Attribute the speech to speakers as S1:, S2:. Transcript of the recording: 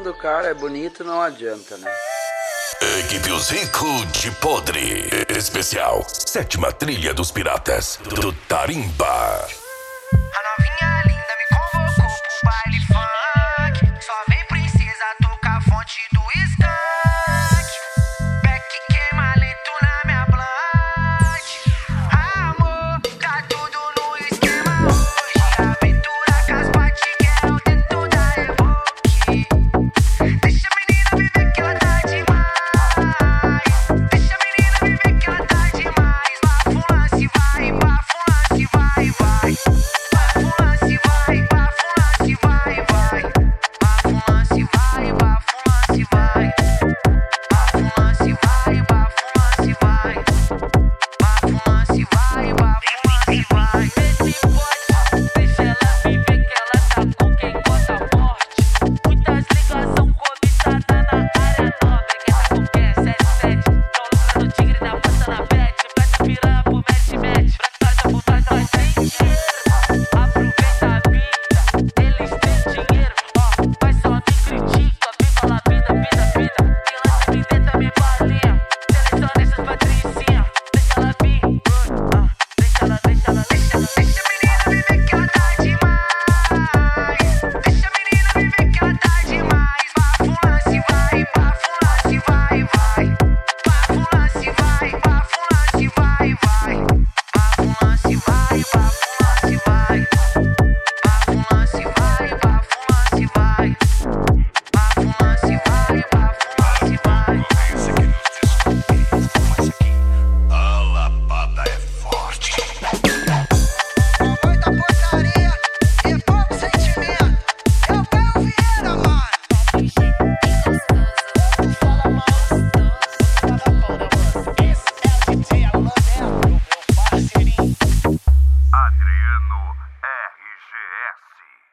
S1: quando o cara é bonito não adianta, né?
S2: Equipe Os Rico de Podre. Especial 7ª Trilha dos Piratas do Tarimba.
S3: A novinha linda me convocou pro baile funk. Só vem princesa tocar a fonte do skunk. Beck queima lento na minha blunt. Amor, tá tudo no esquema hoje. Aventura com as batiguelas dentro da Evoque. Deixa a menina viver que ela tá demais. Deixa a menina viver que ela tá demais. Bafulance vai, bafulance vai, vai. Bafulance vai, bafulance vai, vai. Bafulance vai, bafulance vai. Bafulance vai, bafulance vai. Bafulance vai, bafulance vai.
S4: Esse pode, deixa ela viver que ela tá com quem gosta forte. Muitas ligações cobiçadas na área nobre. Quem tá com quem? 77. Tão lucrando tigre na pasta na bet. Presta piranha pro match. Pra trás ou por trás nós tem dinheiro. Aproveita a vida, eles têm dinheiro. Ó, mas só me critica, viva la vida, vida, vida. Quem lança me tenta me balinha. Seleciona essas patricinhas. Deixa ela vir, deixa ela, deixa ela, deixa ela.
S3: Deixa a menina viver que ela tá demais. Deixa a menina viver que ela tá demais. Bafulance vai, bafulance vai, vai. Bafulance vai, bafulance vai, vai. Bafulance vai, bafulance vai. Bafulance vai, bafulance vai. Bafulance vai, bafulance vai.
S2: A lapada é forte.
S3: Muita porcaria e pouco sentimento. Eu quero Vieira, mano.
S4: Fala mal, esse é o DJ Alan Dela, meu parceirinho.
S2: Adriano RGS.